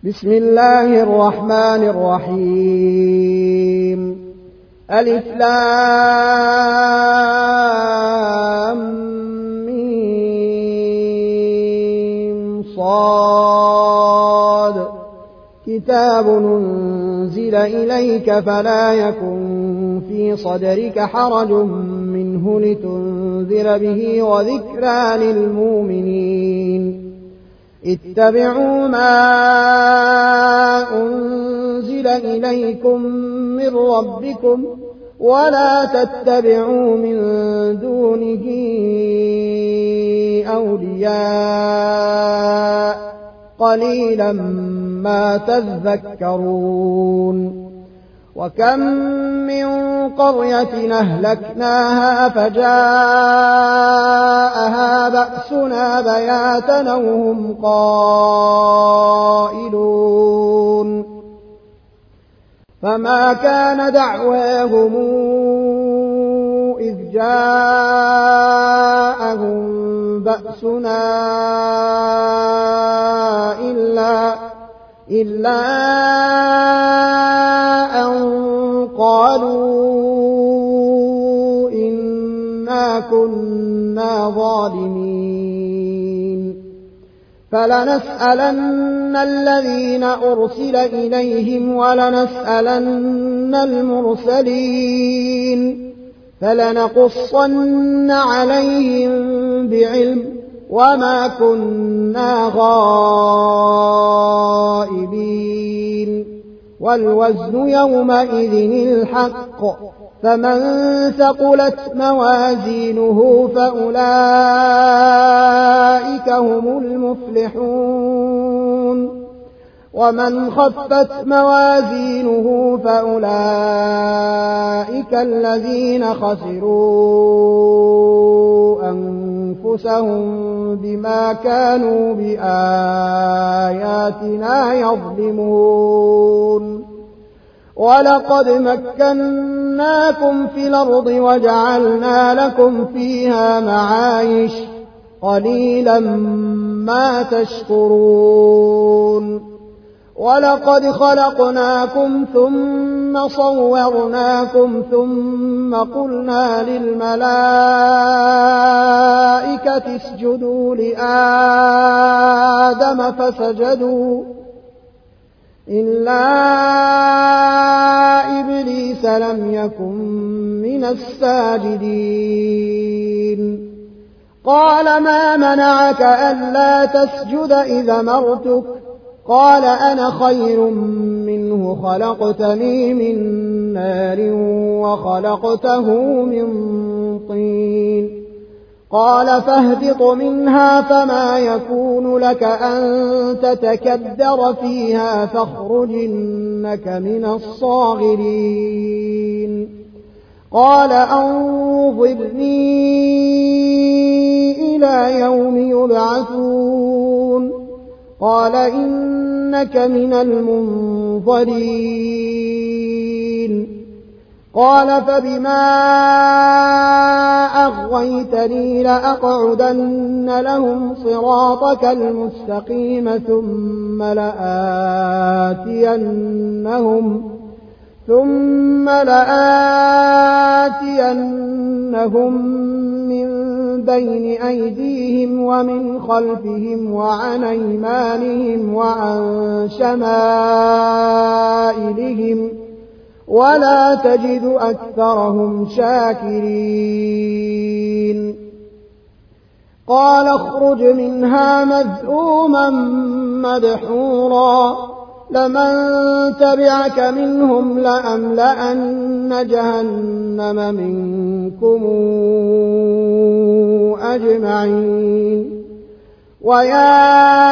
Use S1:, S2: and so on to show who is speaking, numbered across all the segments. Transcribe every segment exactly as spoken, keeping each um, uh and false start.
S1: بسم الله الرحمن الرحيم. ألف لام ميم صاد. كتاب أنزل إليك فلا يكن في صدرك حرج منه لتنذر به وذكرى للمؤمنين. اتبعوا ما أنزل إليكم من ربكم ولا تتبعوا من دونه أولياء قليلا ما تذكرون. وكم من قرية أهلكناها فجاءها بأسنا بياتا وهم قائلون. فما كان دعواهم إذ جاءهم بأسنا إلا إلا أن قالوا إنا كنا ظالمين. فلنسألن الذين أرسل إليهم ولنسألن المرسلين فلنقصن عليهم بعلم وما كنا غائبين. والوزن يومئذ الحق فمن ثقلت موازينه فأولئك هم المفلحون. ومن خفت موازينه فأولئك الذين خسروا أنفسهم بما كانوا بآياتنا يظلمون. ولقد مكناكم في الأرض وجعلنا لكم فيها معايش قليلا ما تشكرون. ولقد خلقناكم ثم صورناكم ثم قلنا للملائكة اسجدوا لآدم فسجدوا إلا إبليس لم يكن من الساجدين. قال ما منعك ألا تسجد إذا أمرتك؟ قال أنا خير منه خلقتني من نار وخلقته من طين. قال فاهبط منها فما يكون لك أن تتكبر فيها فاخرج إنك من الصاغرين. قال أنظرني إلى يوم يبعثون. قال إنك من المنظرين. قال فبما أغويتني لأقعدن لهم صراطك المستقيم ثم لآتينهم ثم لآتينهم من بين أيديهم ومن خلفهم وعن أيمانهم وعن شمائلهم ولا تجد أكثرهم شاكرين. قال اخرج منها مذءوما مدحورا لمن تبعك منهم لأملأن جهنم منكم أجمعين. ويا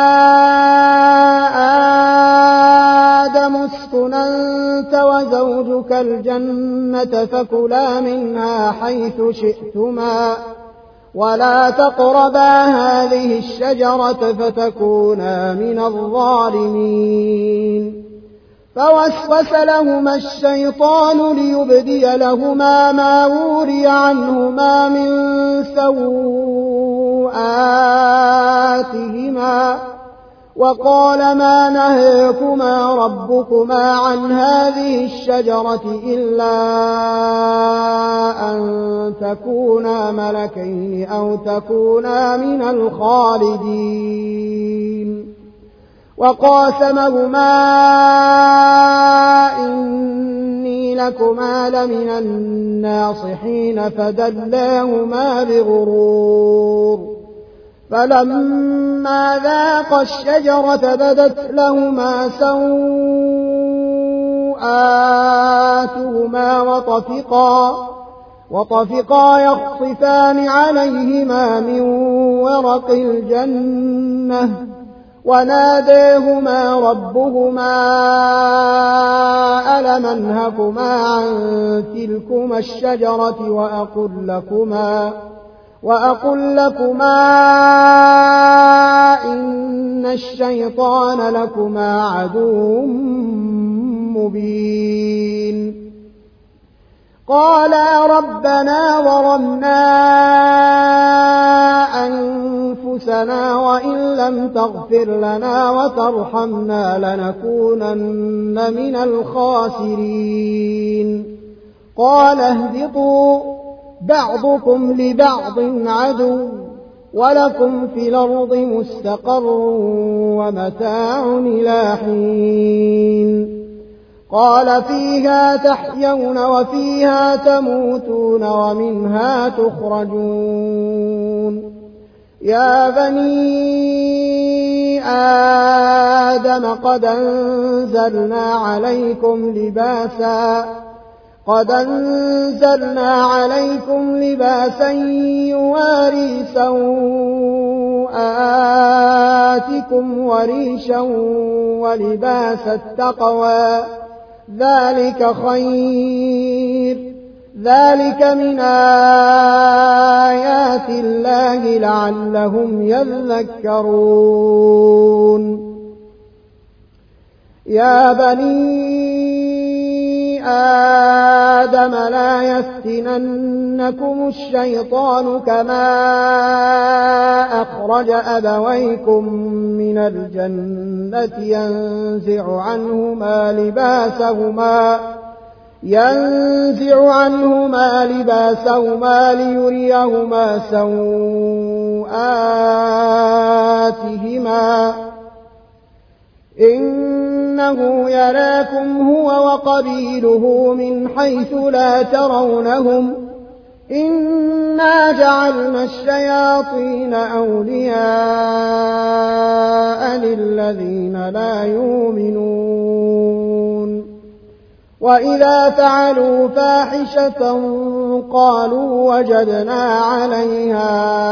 S1: آدم اسكن أنت وزوجك الجنة فكلا منها حيث شئتما ولا تقربا هذه الشجرة فتكونا من الظالمين. فوسوس لهما الشيطان ليبدي لهما ما وري عنهما من سوءاتهما وقال ما نهيكما ربكما عن هذه الشجرة إلا أن تكونا ملكين أو تكونا من الخالدين وقاسمهما إني لكما لمن الناصحين فدلاهما بغرور فلما ذاقا الشجرة بدت لهما سوآتهما وطفقا, وطفقا يخصفان عليهما من ورق الجنة وناديهما ربهما ألم أنهكما عن تلكما الشجرة وأقل لكما وأقل لكما إن الشيطان لكما عدو مبين قالا ربنا ظلمنا أنفسنا وإن لم تغفر لنا وترحمنا لنكونن من الخاسرين قال اهبطوا بعضكم لبعض عدو ولكم في الأرض مستقر ومتاع إلى حين قال فيها تحيون وفيها تموتون ومنها تخرجون يا بني آدم قد أنزلنا عليكم لباسا قد أنزلنا عليكم لباسا يواري سوآتكم وريشا ولباس التقوى ذلك خير ذلك من آيات الله لعلهم يذكرون يا بني آدم لا يفتننكم الشيطان كما أخرج أبويكم من الجنة ينزع عنهما لباسهما ينزع عنهما لباسهما ليريهما سوآتهما إنه يراكم هو وقبيله من حيث لا ترونهم إنا جعلنا الشياطين أولياء للذين لا يؤمنون وإذا فعلوا فاحشة قالوا وجدنا عليها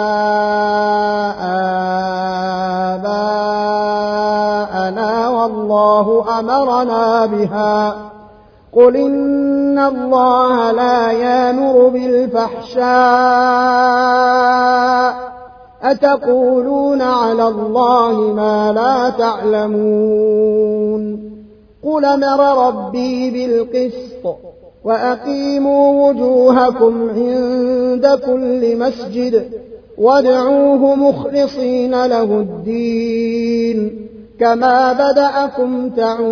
S1: آباءنا والله أمرنا بها قل إن الله لا يأمر بالفحشاء أتقولون على الله ما لا تعلمون قل أمر ربي بالقسط وأقيموا وجوهكم عند كل مسجد وادعوه مخلصين له الدين كما بدأكم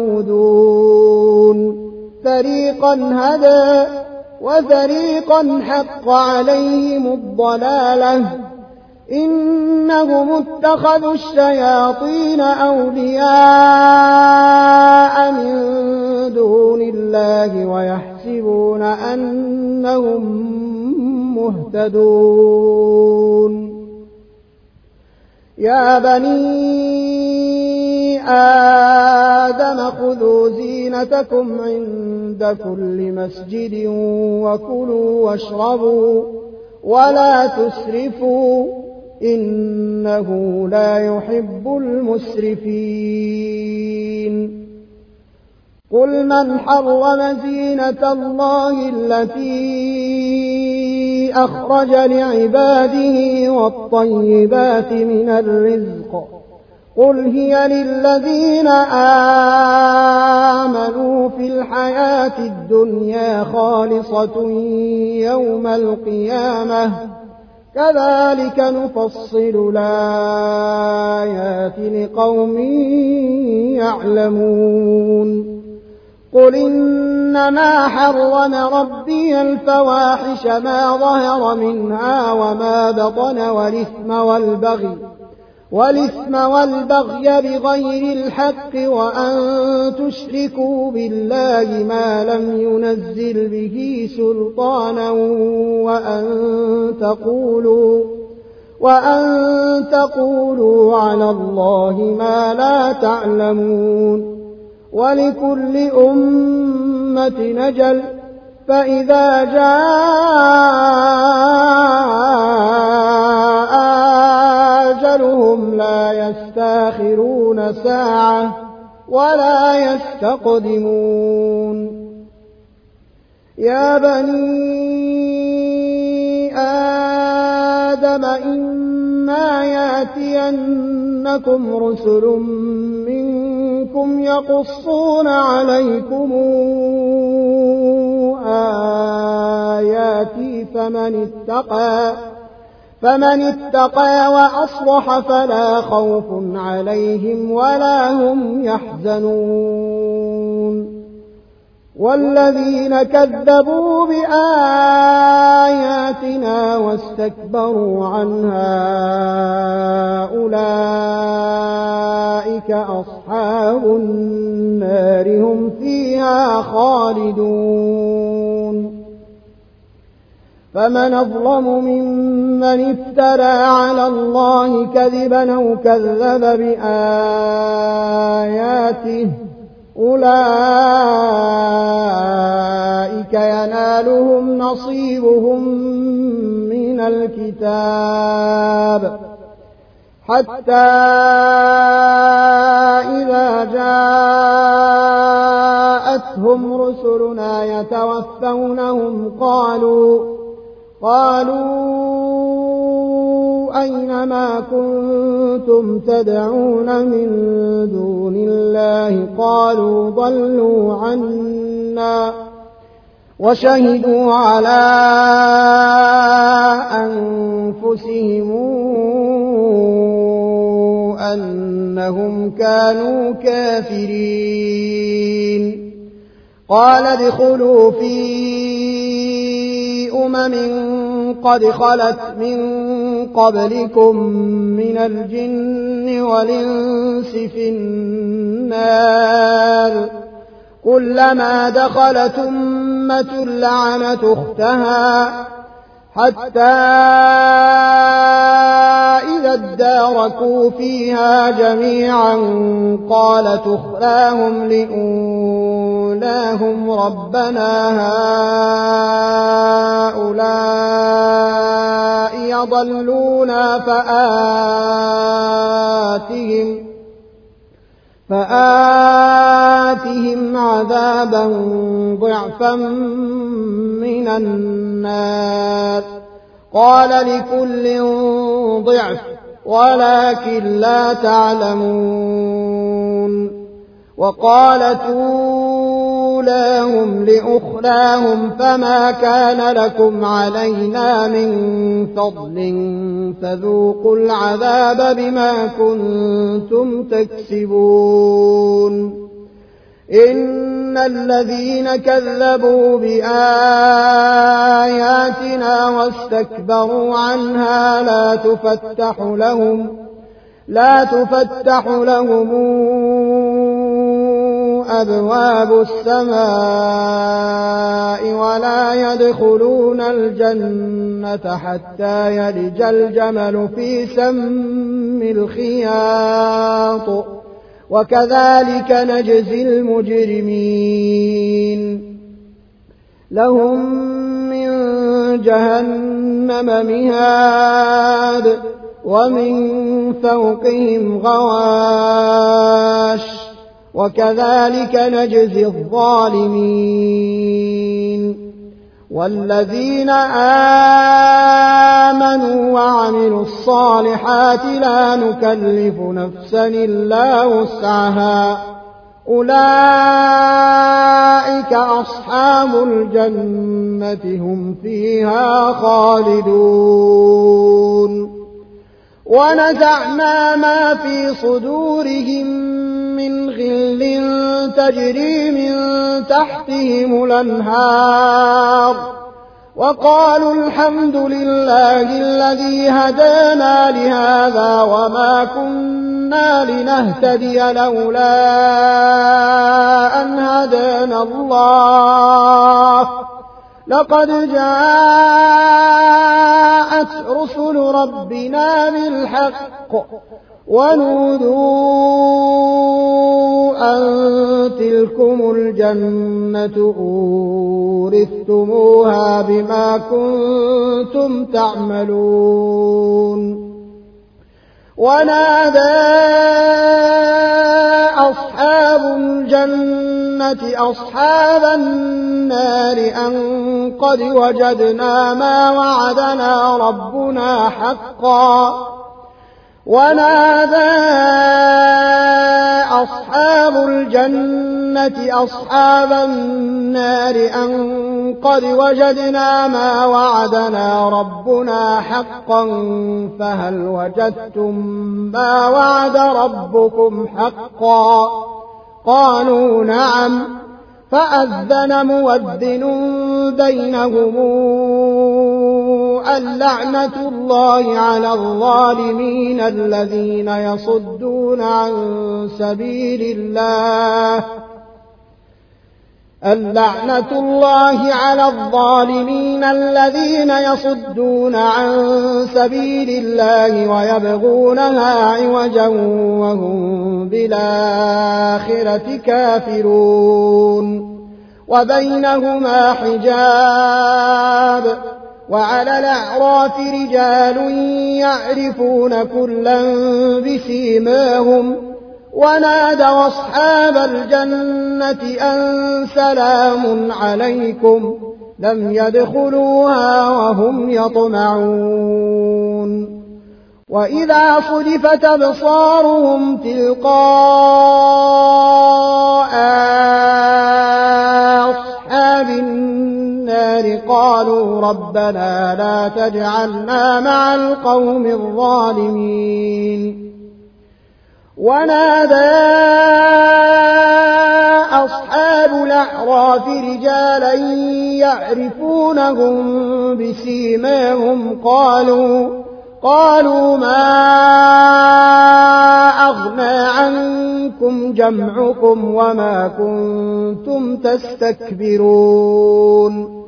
S1: تعودون فريقا هدى وفريقا حق عليهم الضلالة إنهم اتخذوا الشياطين أولياء من دون الله ويحسبون أنهم مهتدون يا بني آدم خذوا زينتكم عند كل مسجد وكلوا واشربوا ولا تسرفوا إنه لا يحب المسرفين قل من حرم زينة الله التي أخرج لعباده والطيبات من الرزق قل هي للذين آمنوا في الحياة الدنيا خالصة يوم القيامة كذلك نفصل الآيات لقوم يعلمون قل إنما حرم ربي الفواحش ما ظهر منها وما بطن والإثم والبغي والإثم والبغي بغير الحق وأن تشركوا بالله ما لم ينزل به سلطانا وأن تقولوا وأن تقولوا على الله ما لا تعلمون ولكل أمة نجل فإذا جاء أجلهم لا يستاخرون ساعة ولا يستقدمون يا بني آدم إما يأتينكم رسل منكم يقصون عليكم آياتي فمن اتقى فمن اتقى وأصلح فلا خوف عليهم ولا هم يحزنون والذين كذبوا بآياتنا واستكبروا عنها أولئك أصحاب النار هم فيها خالدون فمن أظلم ممن افترى على الله كذبا أو كذب بآياته أولئك ينالهم نصيبهم من الكتاب حتى إذا جاءتهم رسلنا يتوفونهم قالوا قالوا أينما كنتم تدعون من دون الله قالوا ضلوا عنا وشهدوا على أنفسهم أنهم كانوا كافرين قال ادخلوا في أمم قد خلت من قبلكم من الجن والإنس في النار كلما دخلت أمة لعنت أختها حتى إذا اداركوا فيها جميعا قالت أخراهم لأولاهم ربنا هؤلاء يضلونا فآتهم فآتهم عذابا ضعفا من النار قال لكل ضعف ولكن لا تعلمون وقالت أولاهم لأخراهم فما كان لكم علينا من فضل فذوقوا العذاب بما كنتم تكسبون إن الذين كذبوا بآياتنا واستكبروا عنها لا تفتح لهم لا تفتح لهم أبواب السماء ولا يدخلون الجنة حتى يلج الجمل في سم الخياط وكذلك نجزي المجرمين لهم من جهنم مهاد ومن فوقهم غواش وكذلك نجزي الظالمين والذين آمنوا وعملوا الصالحات لا نكلف نفسا إلا وسعها أولئك أصحاب الجنة هم فيها خالدون ونزعنا ما في صدورهم من غل تجري من تحتهم الأنهار وقالوا الحمد لله الذي هدانا لهذا وما كنا لنهتدي لولا أن هدانا الله لقد جاءت رسل ربنا بالحق ونودوا أن تلكم الجنة أورثتموها بما كنتم تعملون ونادى أصحاب الجنة أصحاب النار أن قد وجدنا ما وعدنا ربنا حقا ونادى أصحاب الجنة أصحاب النار أن قد وجدنا ما وعدنا ربنا حقا فهل وجدتم ما وعد ربكم حقا قالوا نعم فأذن مودن بينهم اللعنة الله على الظالمين الذين يصدون عن سبيل الله اللعنة الله على الظالمين الذين يصدون عن سبيل الله ويبغونها عوجا وهم بالآخرة كافرون وبينهما حجاب وعلى الأعراف رجال يعرفون كلا بسيماهم ونادوا أصحاب الجنة أن سلام عليكم لم يدخلوها وهم يطمعون وإذا صرفت أبصارهم تلقاء أصحاب النار قالوا ربنا لا تجعلنا مع القوم الظالمين ونادى أصحاب الأعراف رجالا يعرفونهم بسيماهم قالوا قالوا ما أغنى عنكم جمعكم وما كنتم تستكبرون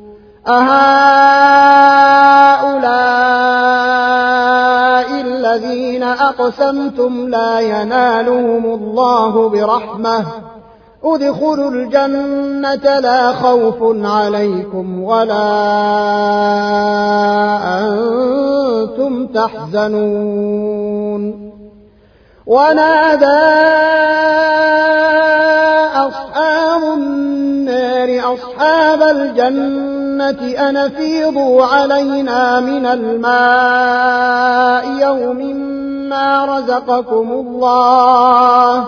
S1: أهؤلاء الذين أقسمتم لا ينالهم الله برحمة ادخلوا الجنة لا خوف عليكم ولا أنتم تحزنون ونادى أصحاب النار أصحاب الجنة أن أفيضوا علينا من الماء يوم ما رزقكم الله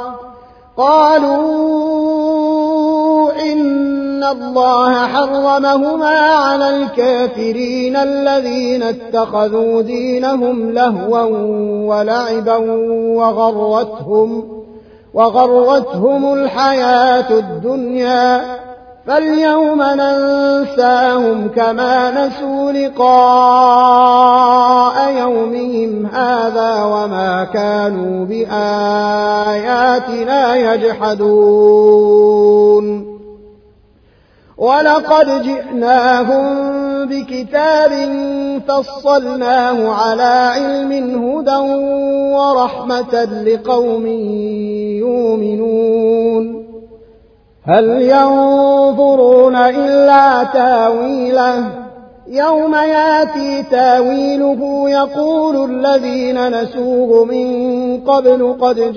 S1: قالوا إن الله حرمهما على الكافرين الذين اتخذوا دينهم لهوا ولعبا وغرتهم, وغرتهم الحياة الدنيا فاليوم ننساهم كما نسوا لقاء يومهم هذا وما كانوا بآياتنا يجحدون ولقد جئناهم بكتاب فصلناه على علم هدى ورحمة لقوم يؤمنون هل ينظرون إلا تاويله يوم ياتي تاويله يقول الذين نسوه من قبل قد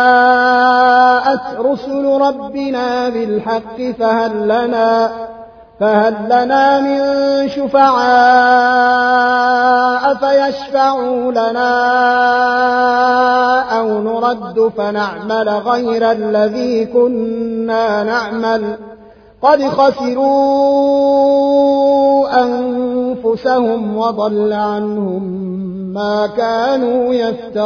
S1: جاءت رسل ربنا بالحق فهل لنا, فهل لنا من شفعاء فيشفعوا لنا أو نرد فنعمل غير الذي كنا نعمل قد خسروا أنفسهم وضل عنهم ما كانوا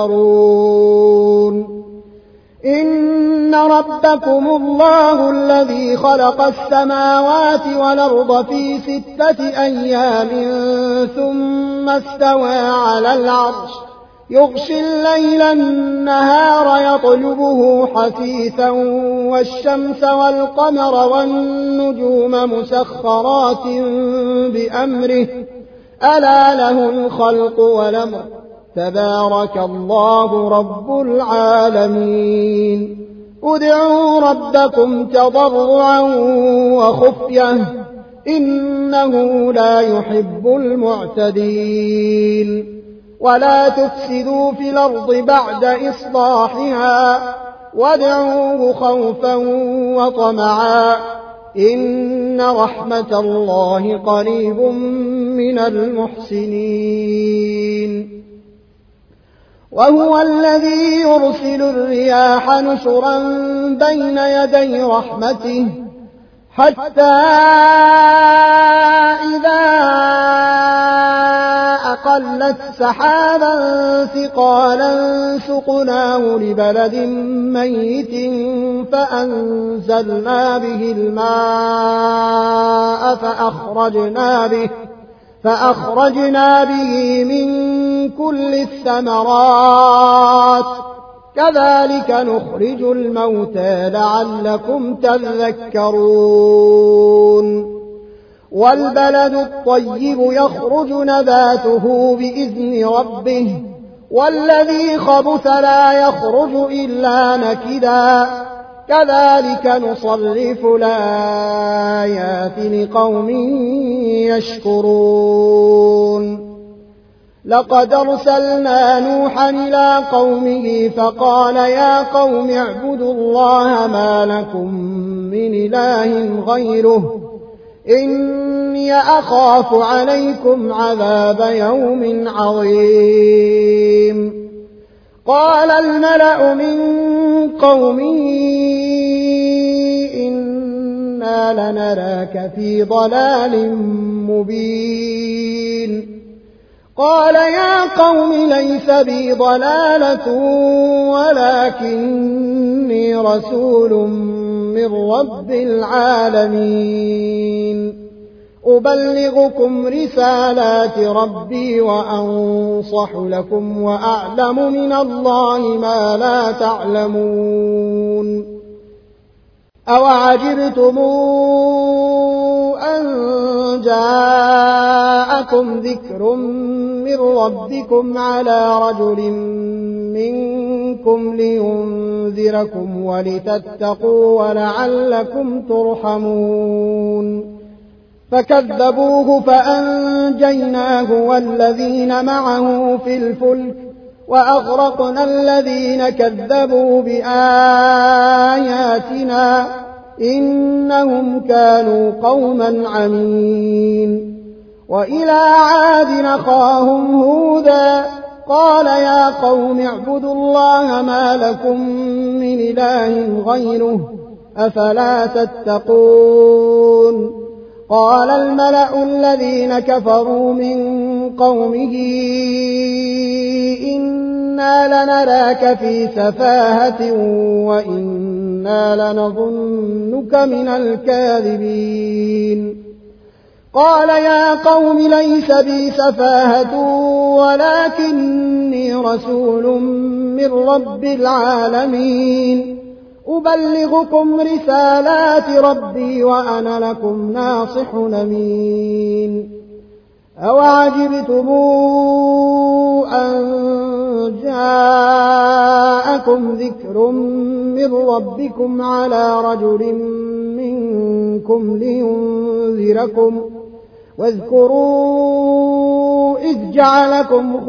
S1: يفترون إن ربكم الله الذي خلق السماوات والأرض في ستة أيام ثم استوى على العرش يغشي الليل النهار يطلبه حثيثا والشمس والقمر والنجوم مسخرات بأمره ألا له الخلق والأمر تبارك الله رب العالمين ادعوا ربكم تضرعا وخفية إنه لا يحب المعتدين ولا تفسدوا في الأرض بعد إصلاحها وادعوه خوفا وطمعا إن رحمة الله قريب من المحسنين وهو الذي يرسل الرياح نشرا بين يدي رحمته حتى إذا أقلت سحابا ثقالا سقناه لبلد ميت فأنزلنا به الماء فأخرجنا به فأخرجنا به من كل الثمرات كذلك نخرج الموتى لعلكم تذكرون والبلد الطيب يخرج نباته بإذن ربه والذي خبث لا يخرج إلا نكدا كذلك نصرف الآيات لقوم يشكرون لقد أرسلنا نوحا إلى قومه فقال يا قوم اعبدوا الله ما لكم من إله غيره إني أخاف عليكم عذاب يوم عظيم قال الملأ من قومه إنا لنراك في ضلال مبين قال يا قوم ليس بي ضلالة ولكني رسول من رب العالمين أبلغكم رسالات ربي وأنصح لكم وأعلم من الله ما لا تعلمون أوعجبتم أن جاءكم ذكر من ربكم على رجل منكم لينذركم ولتتقوا ولعلكم ترحمون فكذبوه فأنجيناه والذين معه في الفلك وأغرقنا الذين كذبوا بآياتنا إنهم كانوا قوما عمين وإلى عاد أخاهم هودا قال يا قوم اعبدوا الله ما لكم من إله غيره أفلا تتقون قال الملأ الذين كفروا من قومه إنا لنراك في سفاهة وإنا لنظنك من الكاذبين قال يا قوم ليس بي سفاهة ولكني رسول من رب العالمين أبلغكم رسالات ربي وأنا لكم ناصح أمين أوعجبتم أن جاءكم ذكر من ربكم على رجل منكم لينذركم واذكروا إذ جعلكم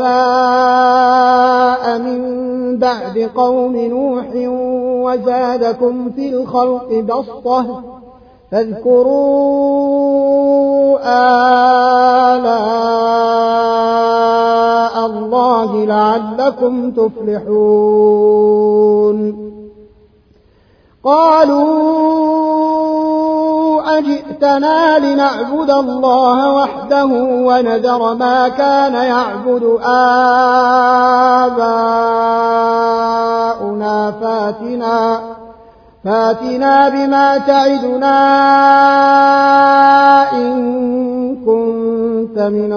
S1: خلفاء من بعد قوم نوح وزادكم في الخلق بسطة فاذكروا آلاء الله لعلكم تفلحون قالوا أجئتنا لنعبد الله وحده ونذر ما كان يعبد آباؤنا فاتنا فاتنا بما تعدنا إن كنت من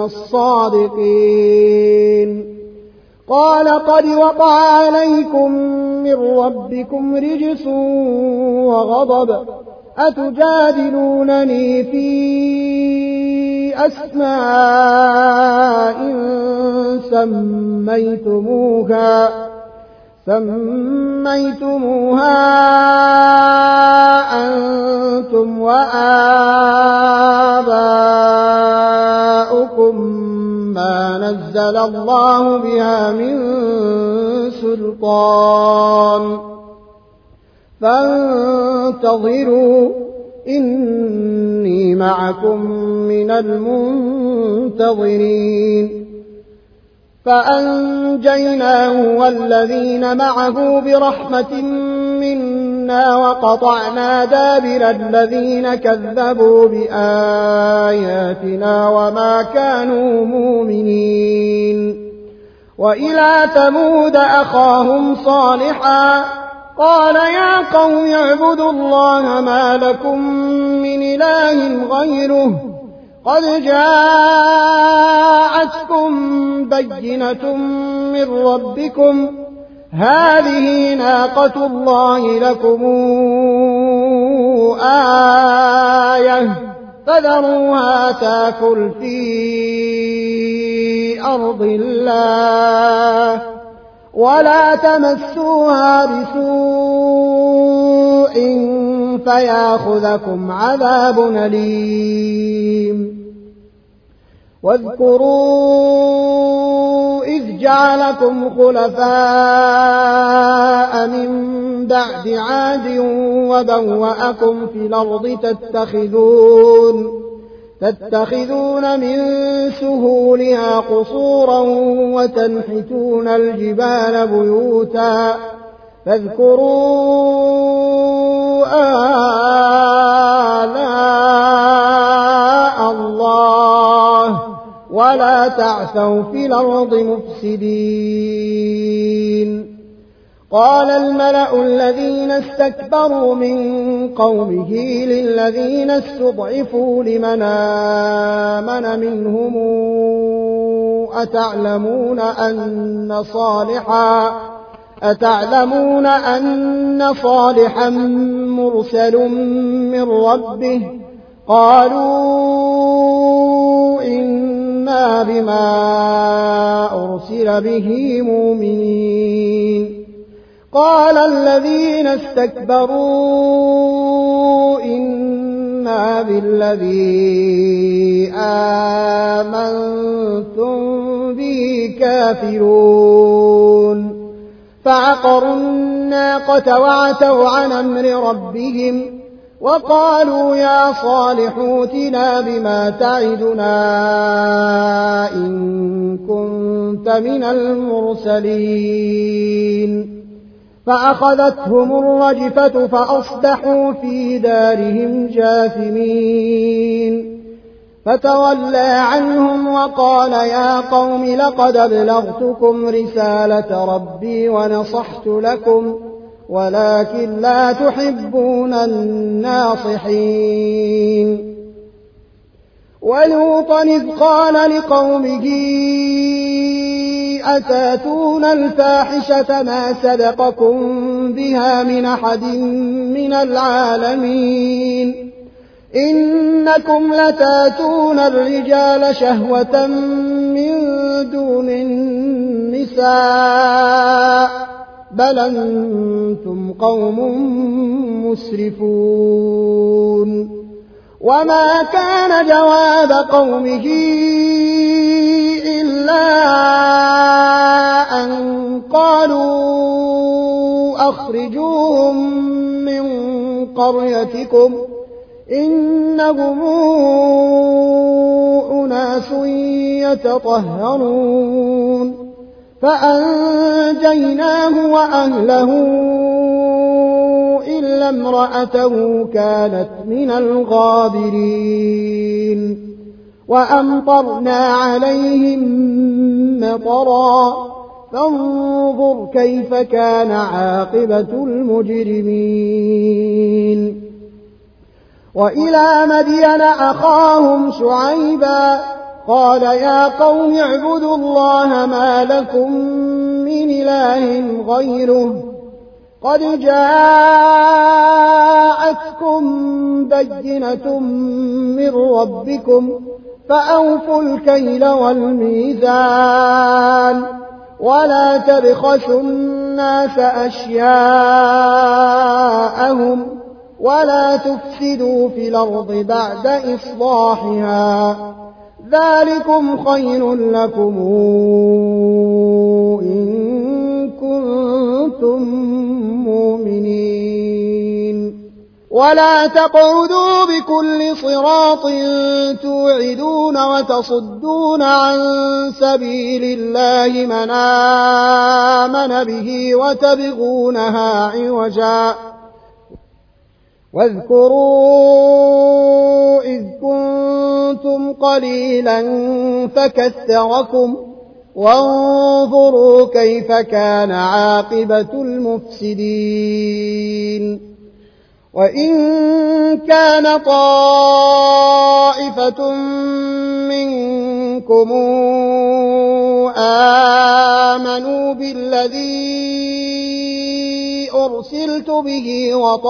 S1: الصادقين قال قد وقع عليكم من ربكم رجس وغضب أتجادلونني في أسماء سميتموها سميتموها أنتم وآباؤكم ما نزل الله بها من سلطان فانتظروا إني معكم من المنتظرين فأنجيناه والذين معه برحمة منا وقطعنا دابر الذين كذبوا بآياتنا وما كانوا مؤمنين وإلى ثمود أخاهم صالحا قال يا قوم اعبدوا الله ما لكم من إله غيره قد جاءتكم بينة من ربكم هذه ناقة الله لكم آية فذروها تاكل في أرض الله ولا تمسوها بسوء فياخذكم عذاب أليم واذكروا إذ جعلكم خلفاء من بعد عاد وبوأكم في الأرض تتخذون تتخذون من سهولها قصورا وتنحتون الجبال بيوتا فاذكروا آلاء الله ولا تعثوا في الأرض مفسدين قال الملأ الذين استكبروا من قومه للذين استضعفوا لمن آمن منهم أتعلمون أن صالحا أتعلمون أن صالحا مرسل من ربه قالوا إنا بما أرسل به مؤمنين قال الذين استكبروا إنا بالذي آمنتم به كافرون فعقروا الناقة وعتوا عن أمر ربهم وقالوا يا صالح ائتنا بما تعدنا إن كنت من المرسلين فأخذتهم الرجفة فأصبحوا في دارهم جاثمين فتولى عنهم وقال يا قوم لقد أبلغتكم رسالة ربي ونصحت لكم ولكن لا تحبون الناصحين ولوطا إذ قال لقومه أتاتون الفاحشة ما سبقكم بها من أحد من العالمين إنكم لتاتون الرجال شهوة من دون النساء بل أنتم قوم مسرفون وما كان جواب قومه إلا أن قالوا أخرجوهم من قريتكم إنهم أناس يتطهرون فأنجيناه وأهله إلا امرأته كانت من الغابرين وأمطرنا عليهم مطرا فانظر كيف كان عاقبة المجرمين وإلى مدين أخاهم شعيبا قال يا قوم اعبدوا الله ما لكم من إله غيره قد جاءتكم بينة من ربكم فأوفوا الكيل والميزان ولا تبخسوا الناس أشياءهم ولا تفسدوا في الأرض بعد إصلاحها ذلكم خير لكم إن كنتم مؤمنين ولا تقعدوا بكل صراط توعدون وتصدون عن سبيل الله من آمن به وتبغونها عوجا واذكروا إذ كنتم قليلا فكثركم وانظروا كيف كان عاقبة المفسدين وإن كان طائفة منكم آمنوا بالذي أرسلت به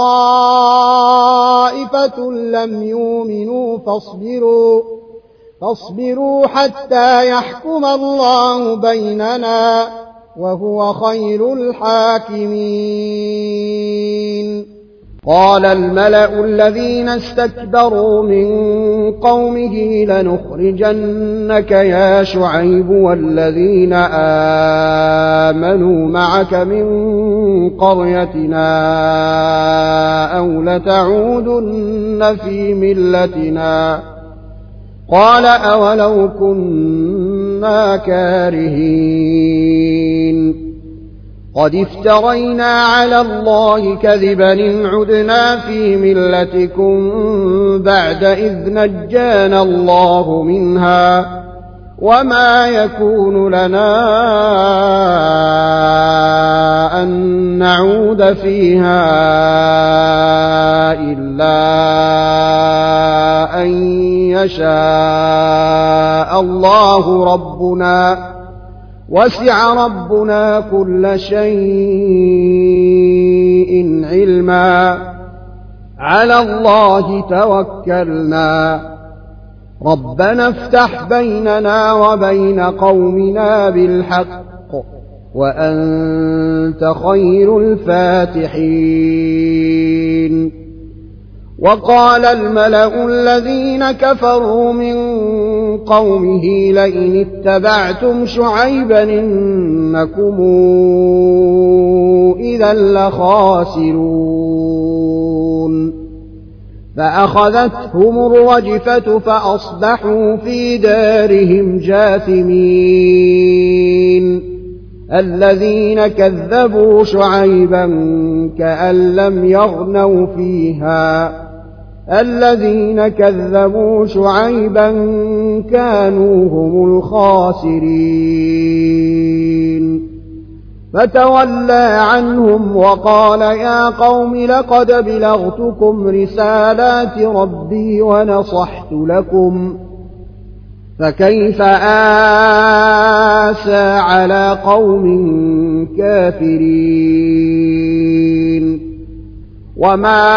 S1: وطائفة لم يؤمنوا فاصبروا فاصبروا حتى يحكم الله بيننا وهو خير الحاكمين قال الملأ الذين استكبروا من قومه لنخرجنك يا شعيب والذين آمنوا معك من قريتنا أو لتعودن في ملتنا قال أولو كنا كارهين قد افترينا على الله كذبا إن عدنا في ملتكم بعد إذ نجانا الله منها وما يكون لنا أن نعود فيها إلا أن يشاء الله ربنا وسع ربنا كل شيء علما على الله توكلنا ربنا افتح بيننا وبين قومنا بالحق وأنت خير الفاتحين وقال الملأ الذين كفروا من قومه لئن اتبعتم شعيبا إنكم إذا لخاسرون فأخذتهم الرجفة فأصبحوا في دارهم جاثمين الذين كذبوا شعيبا كأن لم يغنوا فيها الذين كذبوا شعيبا كانوا هم الخاسرين فتولى عنهم وقال يا قوم لقد بلغتكم رسالات ربي ونصحت لكم فكيف آسى على قوم كافرين وما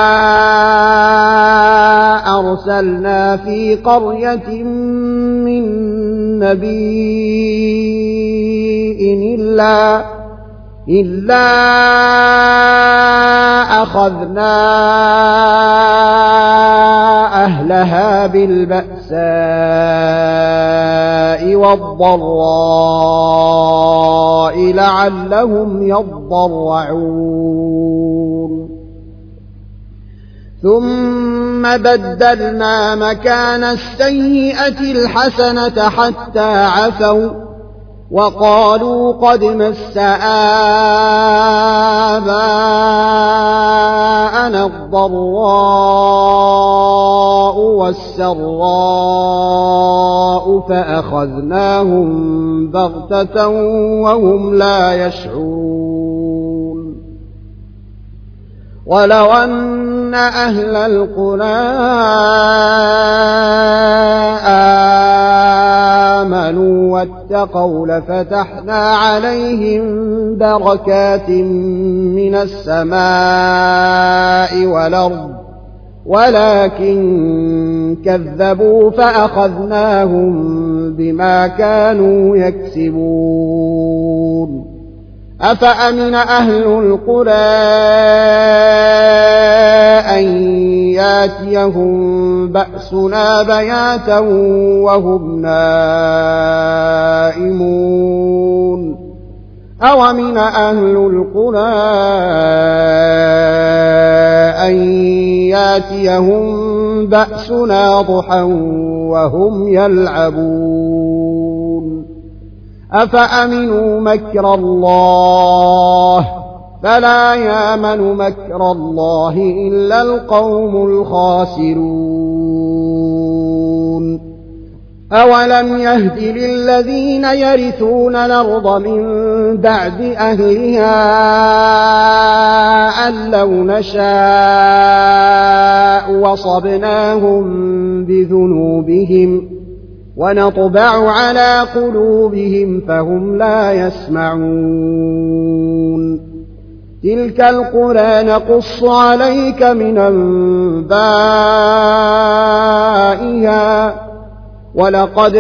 S1: أرسلنا في قرية من نبي إلا إلا أخذنا أهلها بالبأساء والضراء لعلهم يضرعون ثم ثم بدلنا مكان السيئة الحسنة حتى عفوا وقالوا قد مس آباءنا الضراء والسراء فأخذناهم بغتة وهم لا يشعرون ولو أن أهل القرى آمنوا واتقوا لفتحنا عليهم بركات من السماء والأرض ولكن كذبوا فأخذناهم بما كانوا يكسبون أفأمن أهل القرى أن ياتيهم بأسنا بياتا وهم نائمون أومن أهل القرى أن ياتيهم بأسنا ضحى وهم يلعبون أفأمنوا مكر الله فلا يامن مكر الله إلا القوم الخاسرون أولم يهد للذين يرثون الأرض من بعد أهلها أن لو نشاء وصبناهم بذنوبهم ونطبع على قلوبهم فهم لا يسمعون تلك القرى نقص عليك من أنبائها ولقد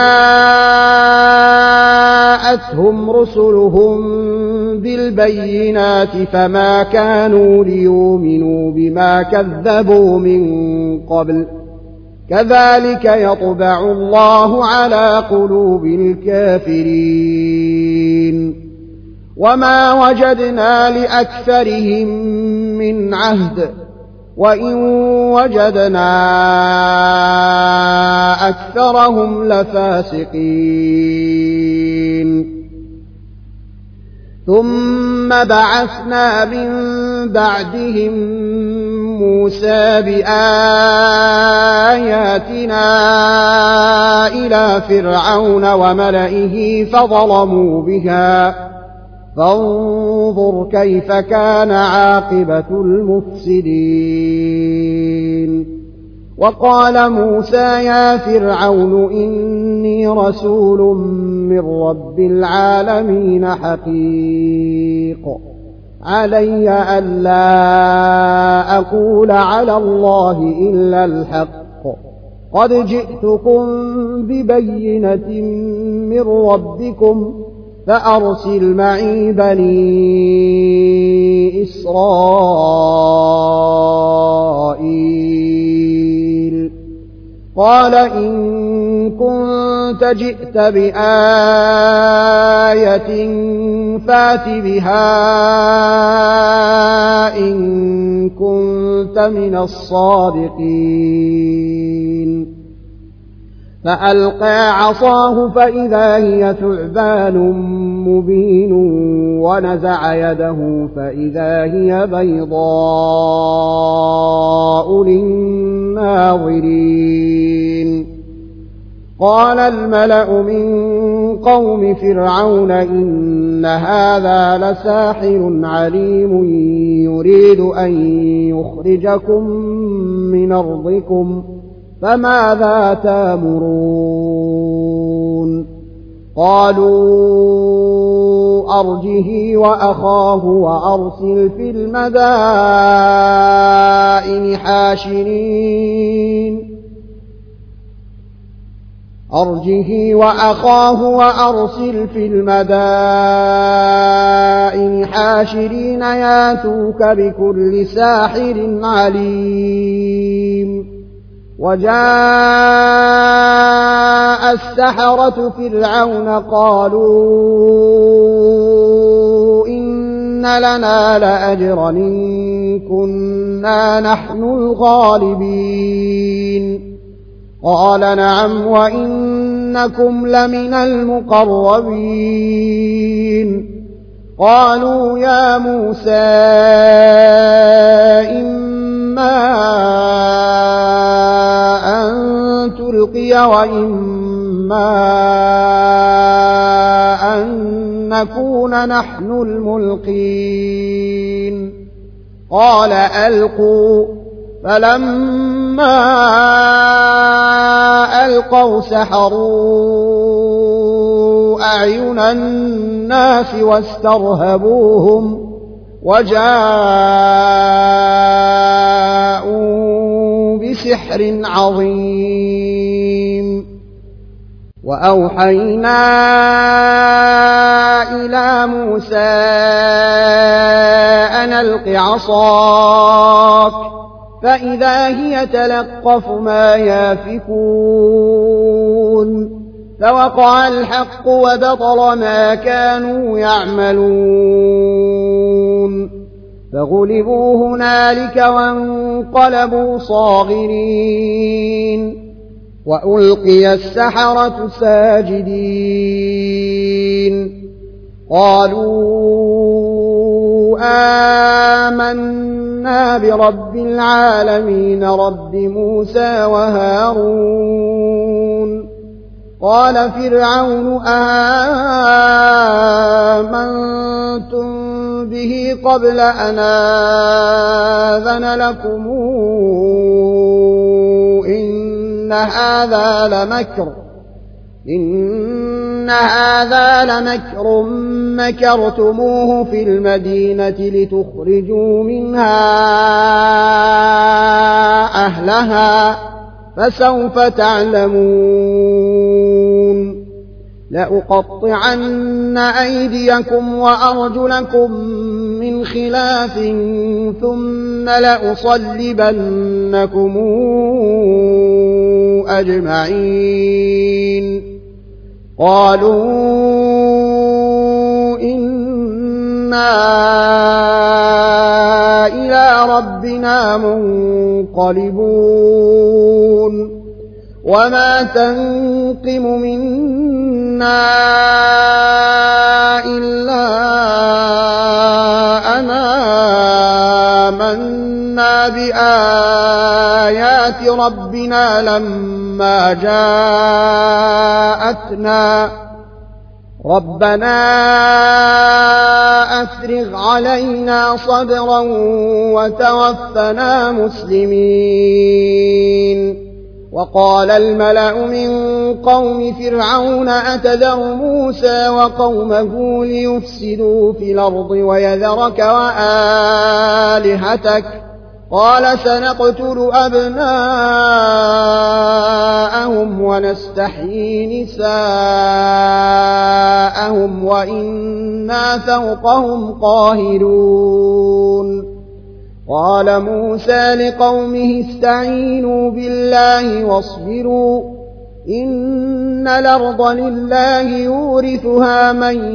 S1: جاءتهم رسلهم بالبينات فما كانوا ليؤمنوا بما كذبوا من قبل كذلك يطبع الله على قلوب الكافرين وما وجدنا لأكثرهم من عهد وإن وجدنا أكثرهم لفاسقين ثم بعثنا من بعدهم موسى بآياتنا إلى فرعون وملئه فظلموا بها فانظر كيف كان عاقبة المفسدين وقال موسى يا فرعون إني رسول من رب العالمين حقيق علي ألا أقول على الله إلا الحق قد جئتكم ببينة من ربكم فأرسل معي بني إسرائيل قال إن كنت جئت بآية فات بها إن كنت من الصادقين فألقى عصاه فإذا هي ثعبان مبين ونزع يده فإذا هي بيضاء للناظرين قال الملأ من قوم فرعون إن هذا لساحر عليم يريد أن يخرجكم من أرضكم فماذا تأمرون قالوا أرجه وأخاه وأرسل في المدائن حاشرين أرجه وأخاه وأرسل في المدائن حاشرين ياتوك بكل ساحر عليم وجاء السحرة فرعون قالوا إن لنا لأجرا إن كنا نحن الغالبين. قال نعم وإنكم لمن المقربين. قالوا يا موسى إما أن تلقي وإما أن نكون نحن الملقين. قال ألقوا. فلما ألقوا سحروا أعين الناس واسترهبوهم وجاءوا بسحر عظيم. وأوحينا إلى موسى أن ألق عصاك فإذا هي تلقف ما يافكون. فوقع الحق وبطل ما كانوا يعملون. فغلبوا هنالك وانقلبوا صاغرين. وألقي السحرة ساجدين. قالوا آمنا برب العالمين رب موسى وهارون. قال فرعون آمنتم به قبل أن آذن لكم إن هذا لمكر إن هذا لمكر مكرتموه في المدينة لتخرجوا منها أهلها فسوف تعلمون. لأقطعن أيديكم وأرجلكم من خلاف ثم لأصلبنكم أجمعين. قالوا إنا إلى ربنا منقلبون. وما تنقم منا إلا أن آمنا بآيات ربنا لما جاءتنا ربنا أفرغ علينا صبرا وتوفنا مسلمين. وقال الملأ من قوم فرعون أتذر موسى وقومه ليفسدوا في الأرض ويذرك وآلهتك قال سنقتل أبناءهم ونستحيي نساءهم وإنا فوقهم قاهرون. قال موسى لقومه استعينوا بالله واصبروا إن الأرض لله يورثها من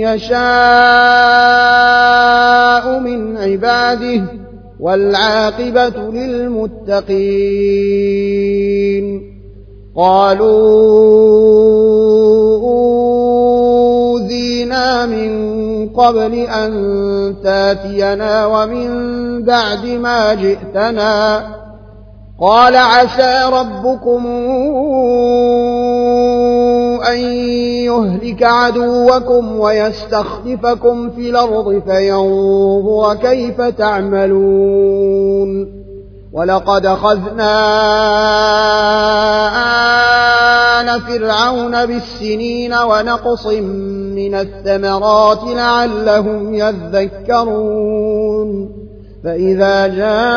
S1: يشاء من عباده والعاقبة للمتقين. قالوا أوذينا من قبل أن تاتينا ومن بعد ما جئتنا قال عسى ربكم أن يهلك عدوكم ويستخلفكم في الأرض فينظر كيف تعملون. ولقد أخذنا آل فرعون بالسنين ونقص من الثمرات لعلهم يذكرون. فإذا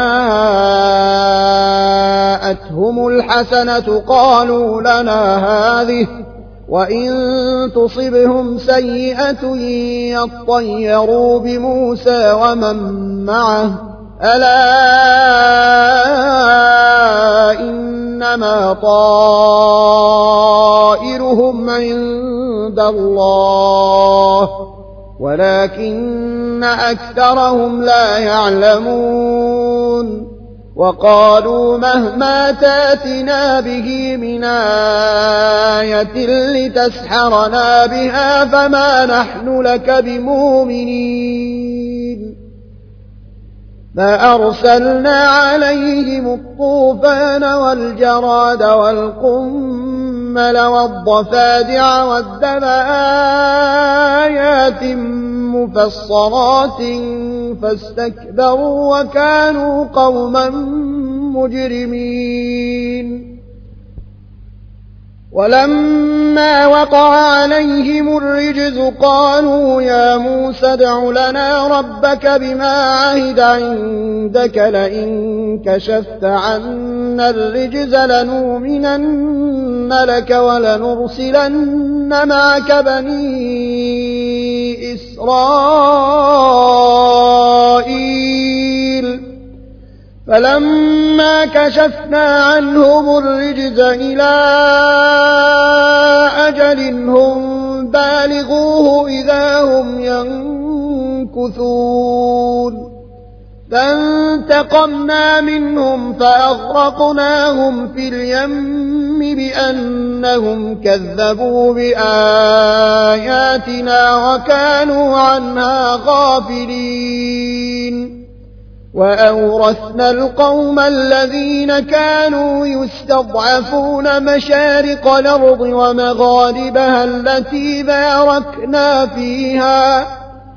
S1: جاءتهم الحسنة قالوا لنا هذه وإن تصبهم سيئة يطيروا بموسى ومن معه ألا إنما طائرهم عند الله ولكن ولكن أكثرهم لا يعلمون وقالوا مهما تاتنا به من آية لتسحرنا بها فما نحن لك بمؤمنين فأرسلنا عليهم الطوفان والجراد والقمل والضفادع والدم آيات مفصلات فاستكبروا وكانوا قوما مجرمين ولما وقع عليهم الرجز قالوا يا موسى ادع لنا ربك بما عهد عندك لئن كشفت عنا الرجز لنؤمنن لك ولنرسلن معك بني إسرائيل فلما كشفنا عنهم الرجز إلى أجل هم بالغوه إذا هم ينكثون فانتقمنا منهم فأغرقناهم في اليم بأنهم كذبوا بآياتنا وكانوا عنها غافلين وأورثنا القوم الذين كانوا يستضعفون مشارق الأرض ومغاربها التي باركنا فيها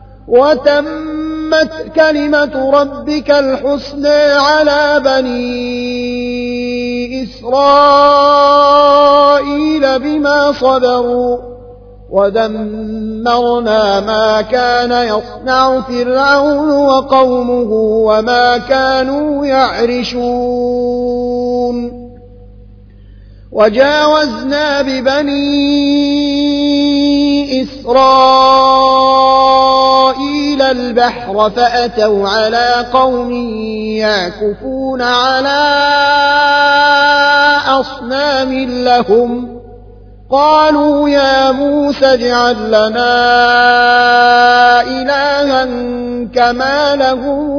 S1: وتمت كلمة ربك الحسنى على بني إسرائيل بما صبروا ودمرنا ما كان يصنع فرعون وقومه وما كانوا يعرشون وجاوزنا ببني إسرائيل البحر فأتوا على قوم يعكفون على أصنام لهم قالوا يا موسى اجعل لنا إلها كما لهم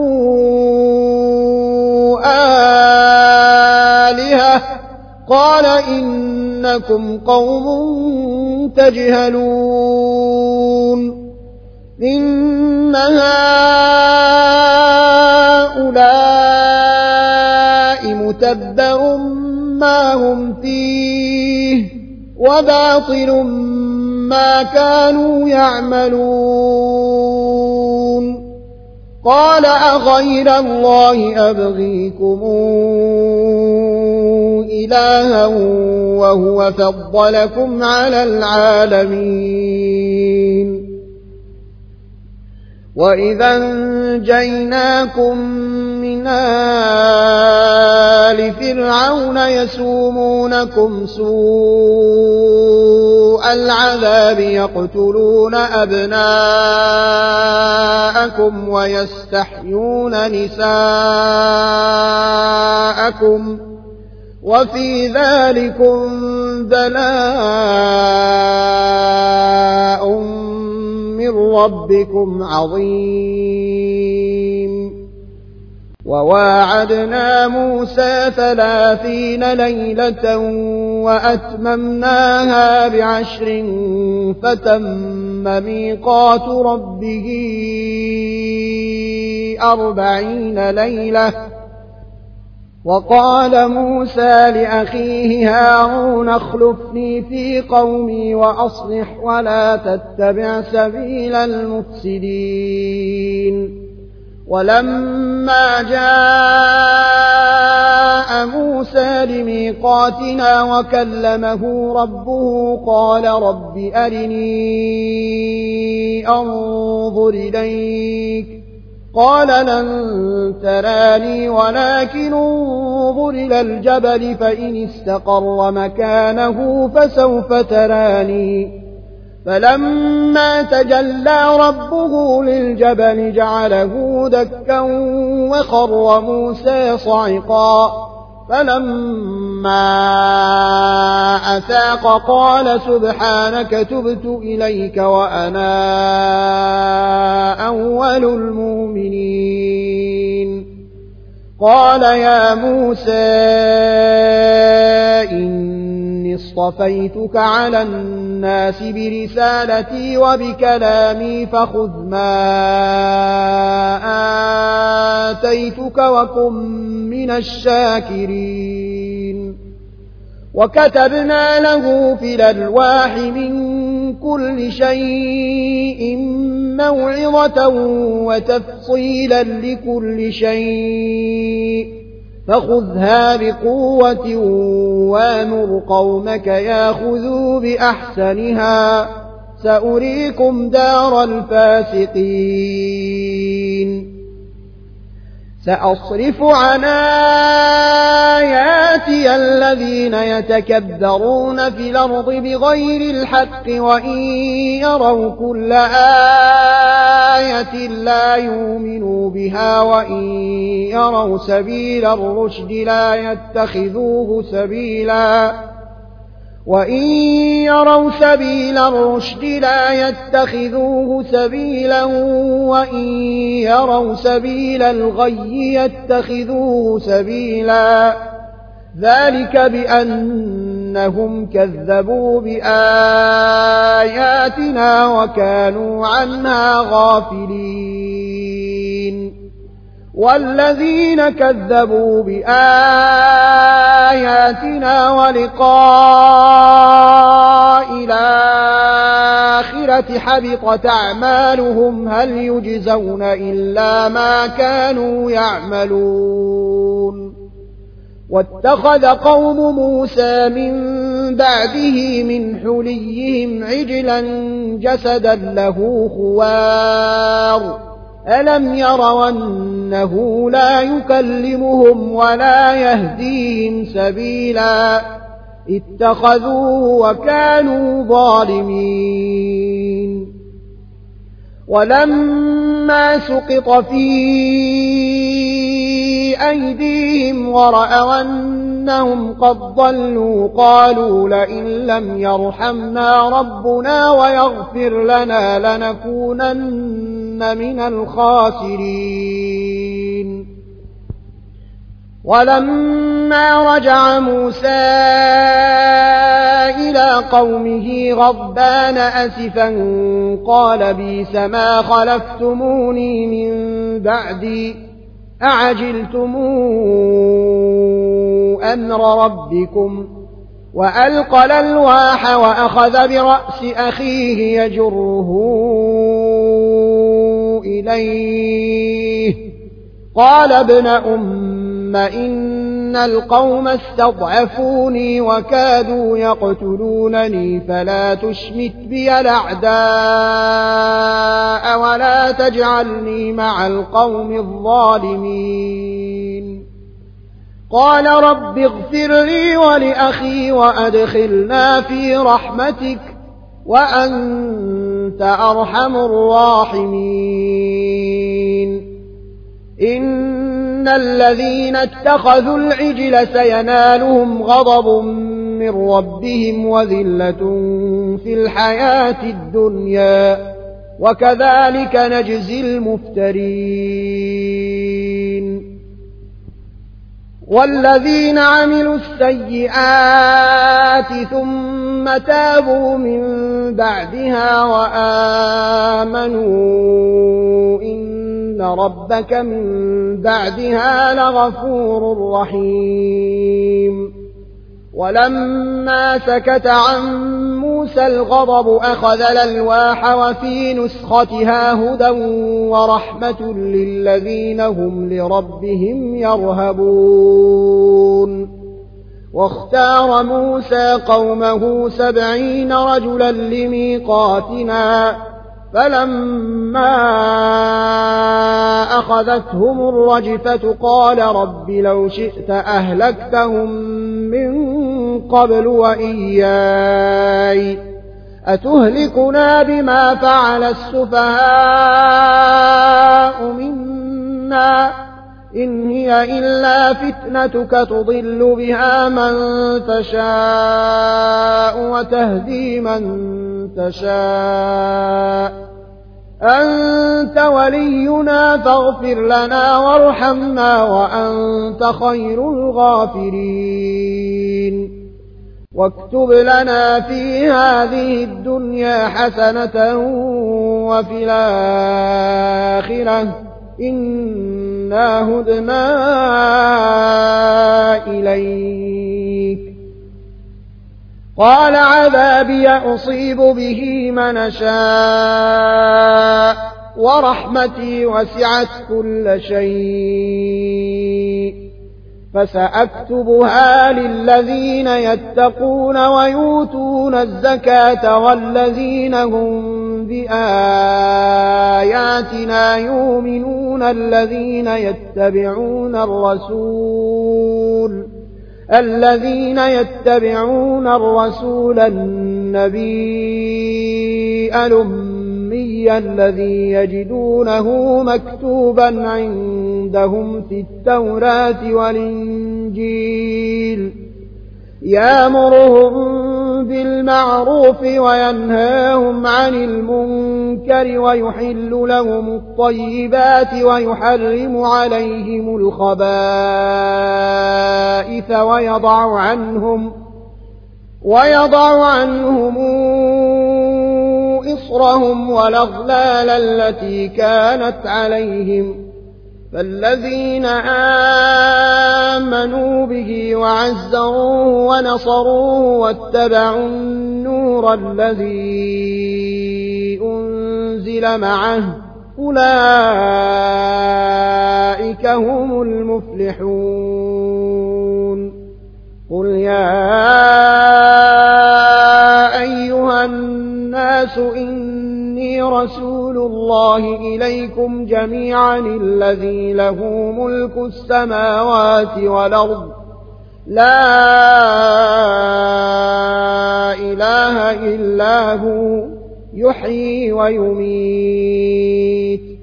S1: آلهة قال إنكم قوم تجهلون إن هؤلاء متبر ما هم فيه وباطل ما كانوا يعملون قال أغير الله أبغيكم إلها وهو فضلكم على العالمين وإذا أنجيناكم من آل فرعون يسومونكم سوء العذاب يقتلون أبناءكم ويستحيون نساءكم وفي ذلكم بلاء من ربكم عظيم وواعدنا موسى ثلاثين ليلة وأتممناها بعشر فتم ميقات ربه أربعين ليلة وقال موسى لأخيه هارون اخلفني في قومي وأصلح ولا تتبع سبيل المفسدين ولما جاء موسى لميقاتنا وكلمه ربه قال رب أرني أنظر إليك قال لن تراني ولكن انظر إلى الجبل فإن استقر مكانه فسوف تراني فلما تجلى ربه للجبل جعله دكا وخر موسى صعقا فلما أفاق قال سبحانك تبت إليك وأنا أول المؤمنين قال يا موسى إني اصطفيتك على الناس برسالتي وبكلامي فخذ ما آتيتك وكن من الشاكرين وكتبنا له في الألواح من كل شيء موعظة وتفصيلا لكل شيء فخذها بقوة وامر قومك ياخذوا بأحسنها سأريكم دار الفاسقين سأصرف عن آياتي الذين يتكبرون في الأرض بغير الحق وإن يروا كل آية لا يؤمنوا بها وإن يروا سبيل الرشد لا يتخذوه سبيلا وإن يروا سبيل الرشد لا يتخذوه سبيلا وإن يروا سبيل الغي يتخذوه سبيلا ذلك بأنهم كذبوا بآياتنا وكانوا عنها غافلين والذين كذبوا بآياتنا ولقاء الآخرة حبطت أعمالهم هل يجزون إلا ما كانوا يعملون واتخذ قوم موسى من بعده من حليهم عجلا جسدا له خوار ألم يروا أنه لا يكلمهم ولا يهديهم سبيلا اتخذوه وكانوا ظالمين ولما سقط في أيديهم ورأوا أنهم قد ضلوا قالوا لئن لم يرحمنا ربنا ويغفر لنا لنكونن من الخاسرين ولما رجع موسى إلى قومه غضبان أسفا قال بئس ما خلفتموني من بعدي أعجلتم أمر ربكم وألقى الألواح وأخذ برأس أخيه يجره إليه قال ابن أم إن القوم استضعفوني وكادوا يقتلونني فلا تشمت بي الأعداء ولا تجعلني مع القوم الظالمين قال رب اغفر لي ولأخي وأدخلنا في رحمتك وأنت أرحم الراحمين إن الذين اتخذوا العجل سينالهم غضب من ربهم وذلة في الحياة الدنيا وكذلك نجزي المفترين والذين عملوا السيئات ثم تابوا من بعدها وآمنوا إن ربك من بعدها لغفور رحيم ولما سكت عن موسى الغضب أخذ الألواح وفي نسختها هدى ورحمة للذين هم لربهم يرهبون واختار موسى قومه سبعين رجلا لميقاتنا فلما أخذتهم الرجفة قال رب لو شئت أهلكتهم من قبل وإياي أتهلكنا بما فعل السفهاء منا إن هي إلا فتنتك تضل بها من تشاء وتهدي من تشاء أنت ولينا فاغفر لنا وارحمنا وأنت خير الغافرين واكتب لنا في هذه الدنيا حسنة وفي الآخرة إنا هدنا إليك قال عذابي أصيب به من شاء ورحمتي وسعت كل شيء فسأكتبها للذين يتقون ويؤتون الزكاة والذين هم بآياتنا يؤمنون الذين يتبعون الرسول الذين يتبعون الرسول النبي الأمي الذي يجدونه مكتوبا عندهم في التوراة والإنجيل يأمرهم بالمعروف وينهاهم عن المنكر ويحل لهم الطيبات ويحرم عليهم الخبائث ويضع عنهم ويضع عنهم إصرهم والأغلال التي كانت عليهم فالذين آمنوا به وعزروه ونصروه واتبعوا النور الذي أنزل معه أولئك هم المفلحون قل يا أيها الناس إني رسول الله إليكم جميعا الذي له ملك السماوات والأرض لا إله إلا هو يحيي ويميت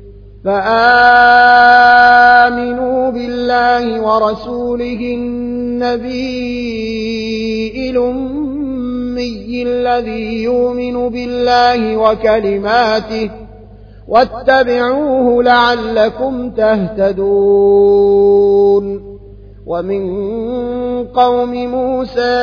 S1: فآمنوا بالله ورسوله النبي الأمي الذي يؤمن بالله وكلماته واتبعوه لعلكم تهتدون ومن قوم موسى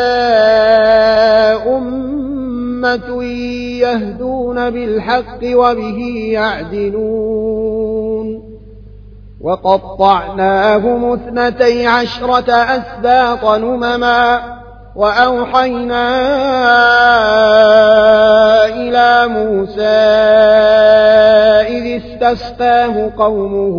S1: أمة يهدون بالحق وبه يعدلون وقطعناهم اثنتي عشرة أسباط نمما وأوحينا إلى موسى إذ استسقاه قومه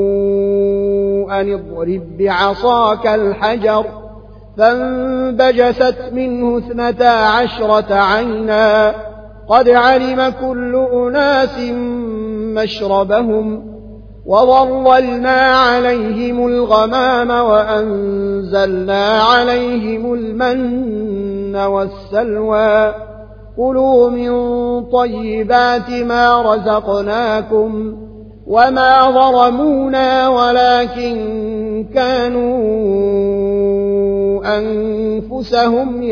S1: أن اضرب بعصاك الحجر فانبجست منه اثنتا عشرة عينا قد علم كل أناس مشربهم وظللنا عليهم الغمام وأنزلنا عليهم المن والسلوى كلوا من طيبات ما رزقناكم وما ظلمونا ولكن كانوا أنفسهم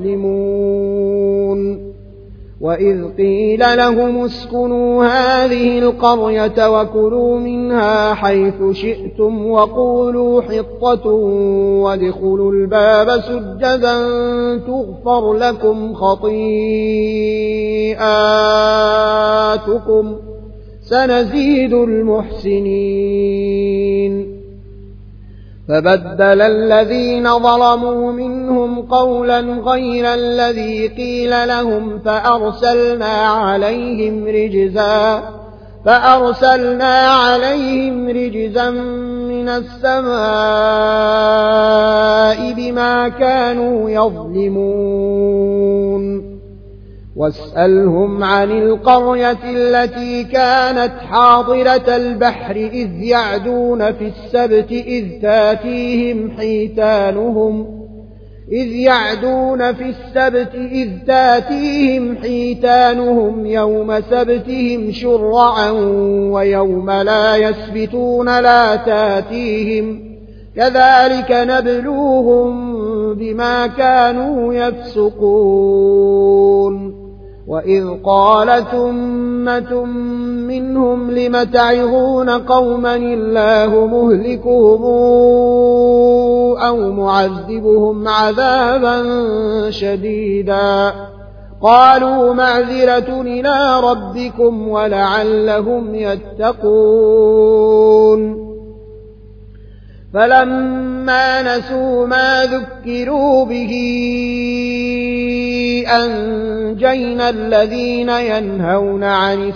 S1: يظلمون وإذ قيل لهم اسكنوا هذه القرية وكلوا منها حيث شئتم وقولوا حطة وادخلوا الباب سجدا تغفر لكم خطيئاتكم سنزيد المحسنين فبدل الذين ظلموا منهم قولا غير الذي قيل لهم فأرسلنا عليهم رجزا فأرسلنا عليهم رجزا من السماء بما كانوا يظلمون واسألهم عن القرية التي كانت حاضرة البحر إذ يعدون في السبت إذ تاتيهم حيتانهم إذ يعدون في السبت إذ تاتيهم حيتانهم يوم سبتهم شرعا ويوم لا يسبتون لا تاتيهم كذلك نبلوهم بما كانوا يفسقون وإذ قالت أمة منهم لم تعظون قوما الله مهلكهم أو معذبهم عذابا شديدا قالوا معذرة إلى ربكم ولعلهم يتقون فلما نسوا ما ذكروا به أنجينا الذين ينهون عن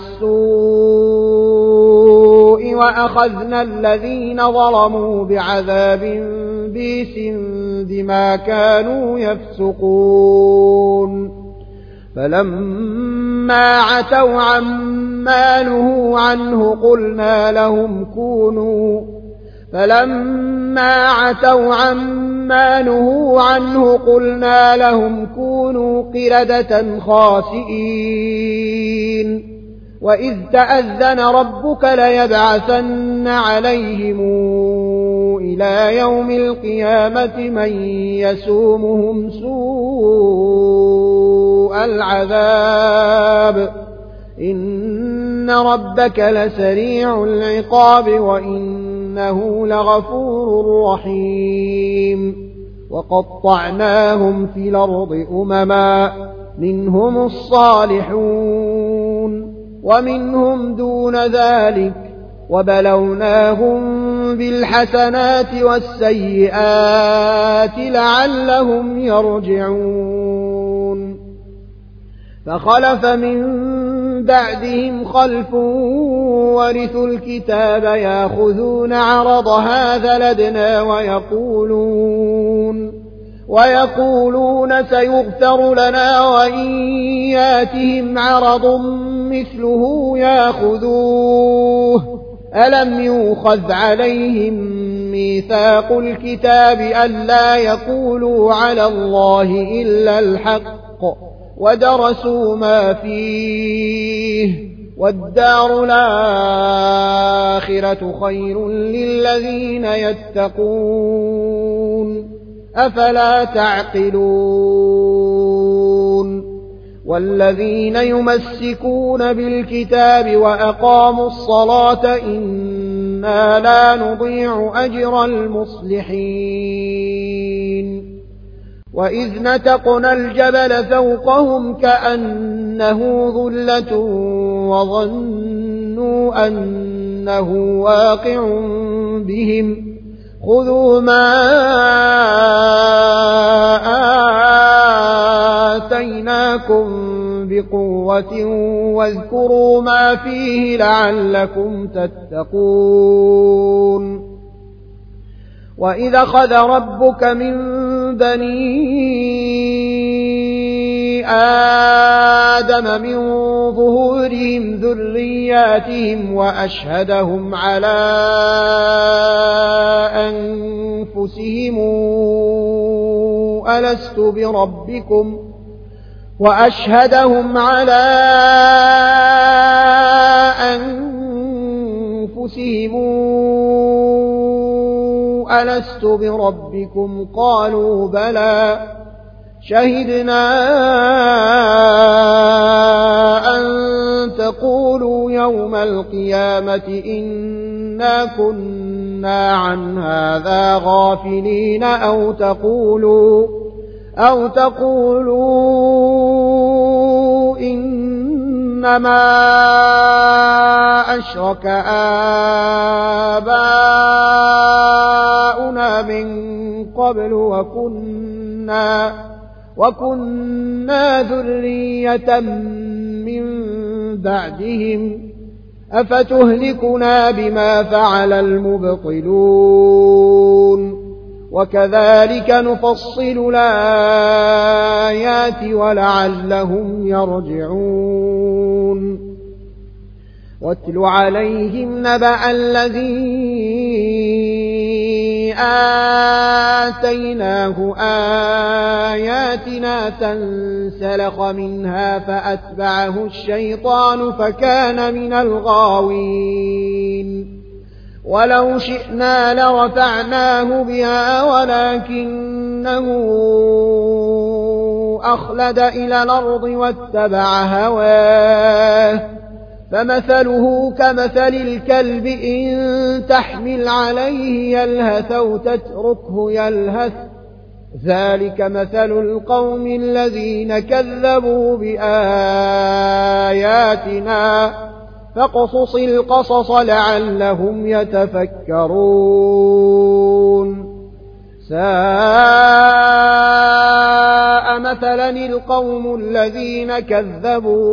S1: السوء وأخذنا الذين ظلموا بعذاب بئس بما كانوا يفسقون فلما عتوا عما نهوا عنه قلنا لهم كونوا فلما عتوا عما نهوا عنه قلنا لهم كونوا قردة خاسئين وإذ تأذن ربك ليبعثن عليهم إلى يوم القيامة من يسومهم سوء العذاب إن ربك لسريع العقاب وإنه لغفور رحيم وقطعناهم في الأرض أمما منهم الصالحون ومنهم دون ذلك وبلوناهم بالحسنات والسيئات لعلهم يرجعون فخلف من بعدهم خلف ورثوا الكتاب ياخذون عرض هذا لدنا ويقولون ويقولون سيغفر لنا وإن ياتهم عرض مثله ياخذوه ألم يؤخذ عليهم ميثاق الكتاب ألا يقولوا على الله إلا الحق ودرسوا ما فيه والدار الآخرة خير للذين يتقون أفلا تعقلون والذين يمسكون بالكتاب وأقاموا الصلاة إنا لا نضيع أجر المصلحين وإذ نتقنا الجبل فوقهم كأنه ظلة وظنوا أنه واقع بهم خذوا ما آتيناكم بقوة واذكروا ما فيه لعلكم تتقون وإذا أخذ ربك من بني آدم من ظهورهم ذرياتهم وأشهدهم على أنفسهم ألست بربكم وأشهدهم على أنفسهم ألست بربكم قالوا بلى شهدنا أن تقولوا يوم القيامة إنا كنا عن هذا غافلين أو تقولوا أو تقولوا إنما أشرك آباؤنا من قبل وكنا وكنا ذرية من بعدهم أفتهلكنا بما فعل المبطلون وكذلك نفصل الآيات ولعلهم يرجعون واتل عليهم نبأ الذي آتيناه آياتنا فانسلخ منها فأتبعه الشيطان فكان من الغاوين ولو شئنا لرفعناه بها ولكنه أخلد إلى الأرض واتبع هواه فمثله كمثل الكلب إن تحمل عليه يلهث أو تتركه يلهث ذلك مثل القوم الذين كذبوا بآياتنا فاقصص القصص لعلهم يتفكرون ساء مثلا القوم الذين كذبوا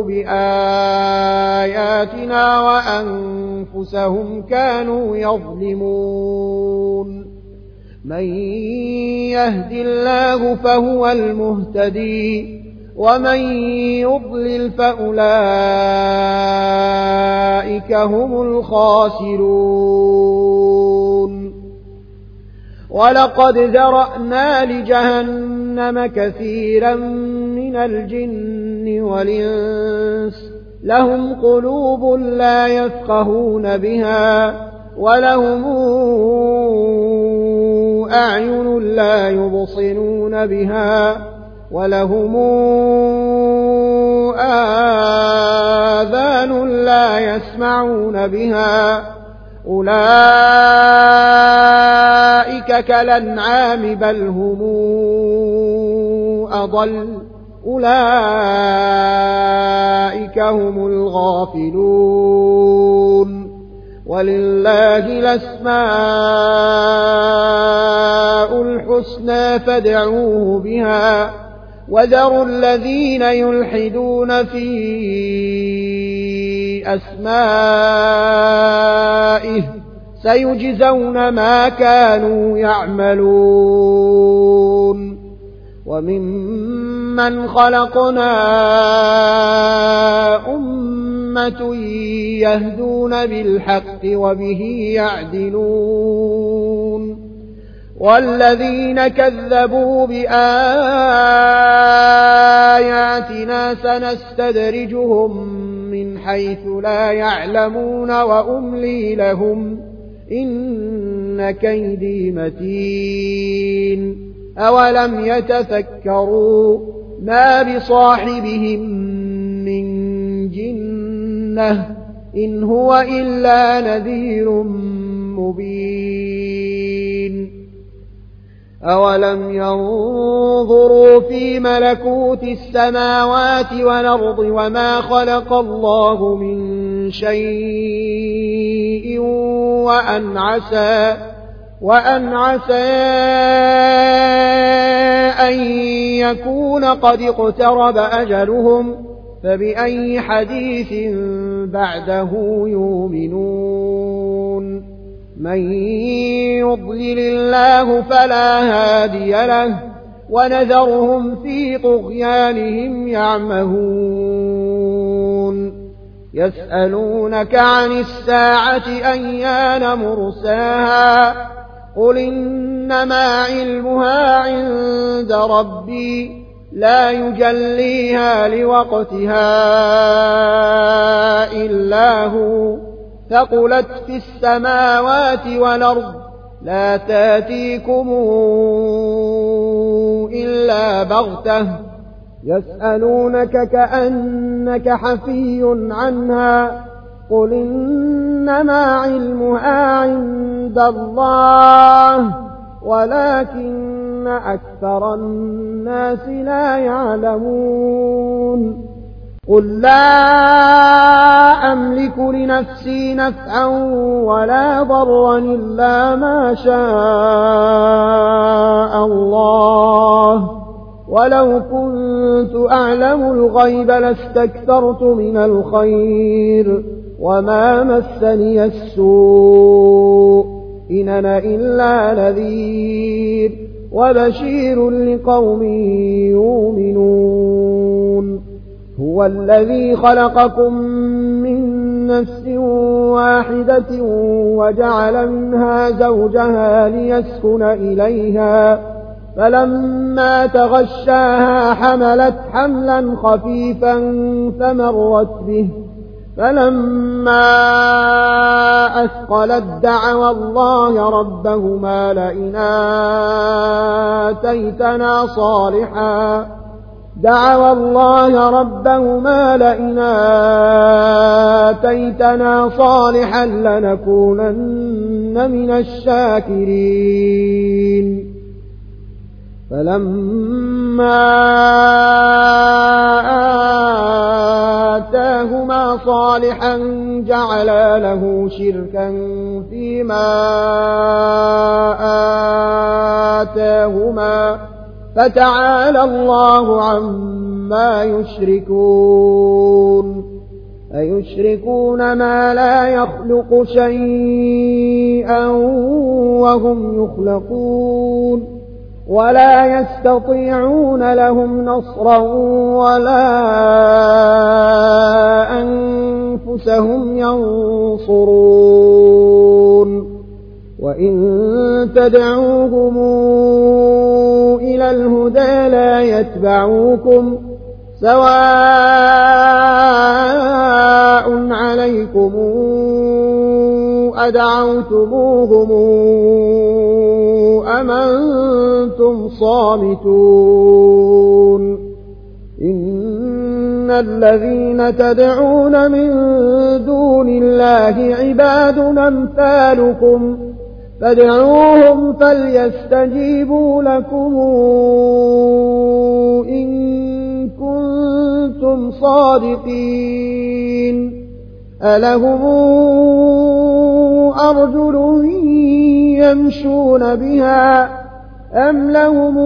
S1: بآياتنا وأنفسهم كانوا يظلمون من يهد الله فهو المهتدي ومن يضلل فأولئك هم الخاسرون ولقد ذرأنا لجهنم كثيرا من الجن والإنس لهم قلوب لا يفقهون بها ولهم أعين لا يبصرون بها ولهم آذان لا يسمعون بها أولئك كالأنعام بل هم أضل أولئك هم الغافلون ولله الأسماء الحسنى فادعوه بها وذروا الذين يلحدون في أسمائه سيجزون ما كانوا يعملون وممن خلقنا أمة يهدون بالحق وبه يعدلون والذين كذبوا بآياتنا سنستدرجهم من حيث لا يعلمون وأملي لهم إن كيدي متين أولم يتفكروا ما بصاحبهم من جنة إن هو إلا نذير مبين أولم ينظروا في ملكوت السماوات والأرض وما خلق الله من شيء وأن عسى وأن عسى أن يكون قد اقترب أجلهم فبأي حديث بعده يؤمنون من يضلل الله فلا هادي له ونذرهم في طغيانهم يعمهون يسألونك عن الساعة أيان مرساها قل إنما علمها عند ربي لا يجليها لوقتها إلا هو ثقلت في السماوات والأرض لا تاتيكم إلا بغتة يسألونك كأنك حفي عنها قل إنما علمها عند الله ولكن أكثر الناس لا يعلمون قل لا أملك لنفسي نفعا ولا ضرا إلا ما شاء الله ولو كنت أعلم الغيب لاستكثرت من الخير وما مسني السوء إن أنا إلا نذير وبشير لقوم يؤمنون هو الذي خلقكم من نفس واحدة وجعل منها زوجها ليسكن إليها فلما تغشاها حملت حملا خفيفا فمرت به فلما أثقلت دعوا الله ربهما لئن آتيتنا صالحا دعوا الله ربهما لئن آتيتنا صالحا لنكونن من الشاكرين فلما آتاهما صالحا جعلا له شركا فيما آتاهما فتعالى الله عما يشركون أيشركون ما لا يخلق شيئا وهم يخلقون ولا يستطيعون لهم نصرا ولا أنفسهم ينصرون وإن تدعوهم إلى الهدى لا يتبعوكم سواء عليكم أدعوتموهم أم أنتم صامتون إن الذين تدعون من دون الله عباد أمثالكم فادعوهم فليستجيبوا لكم إن كنتم صادقين ألهم أرجل يمشون بها أم لهم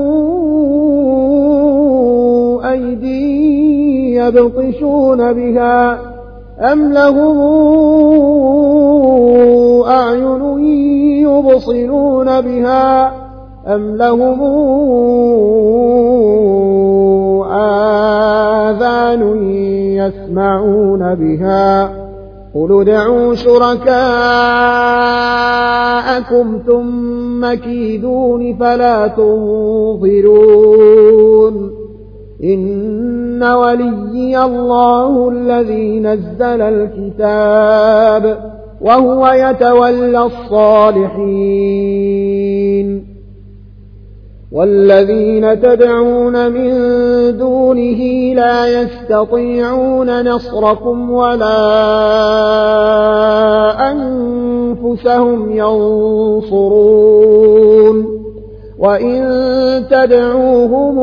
S1: أيدي يبطشون بها أم لهم أعين يبصرون بها أم لهم آذان يسمعون بها قل ادعوا شركاءكم ثم كيدون فلا تنظرون إن وليي الله الذي نزل الكتاب وهو يتولى الصالحين والذين تدعون من دونه لا يستطيعون نصركم ولا أنفسهم ينصرون وإن تدعوهم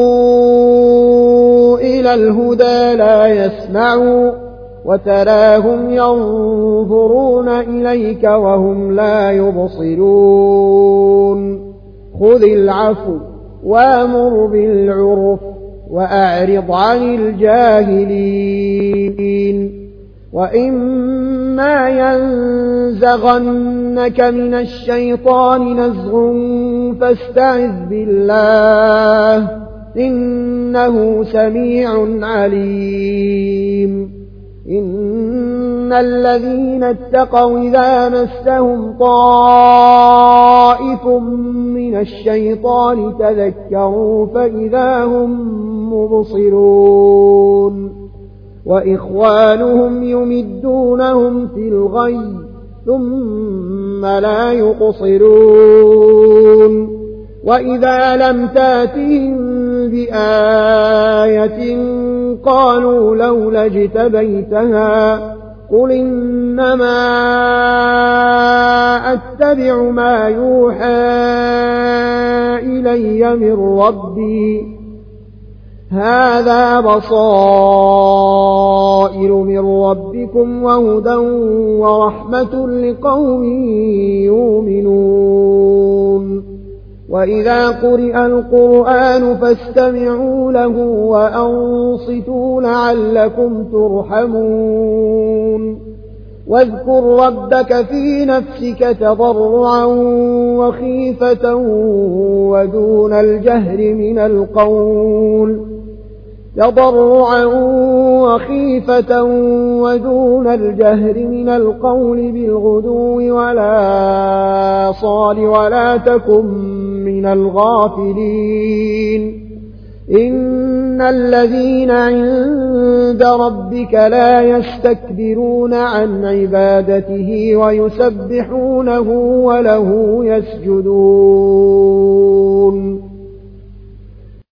S1: إلى الهدى لا يسمعوا وتراهم ينظرون إليك وهم لا يبصرون خذ العفو وامر بالعرف وأعرض عن الجاهلين وإما ينزغنك من الشيطان نزغ فاستعذ بالله إنه سميع عليم إن الذين اتقوا إذا مسهم طائف من الشيطان تذكروا فإذا هم مبصرون وإخوانهم يمدونهم في الغي ثم لا يقصرون وإذا لم تاتهم بآية قالوا لولا اجتبيتها قل إنما أتبع ما يوحى إلي من ربي هذا بصائر من ربكم وهدى ورحمة لقوم يؤمنون وإذا قرئ القرآن فاستمعوا له وأنصتوا لعلكم ترحمون واذكر ربك في نفسك تضرعا وخيفة ودون الجهر من القول تضرعا وخيفة ودون الجهر من القول بالغدو ولا صال ولا تكن من الغافلين إن الذين عند ربك لا يستكبرون عن عبادته ويسبحونه وله يسجدون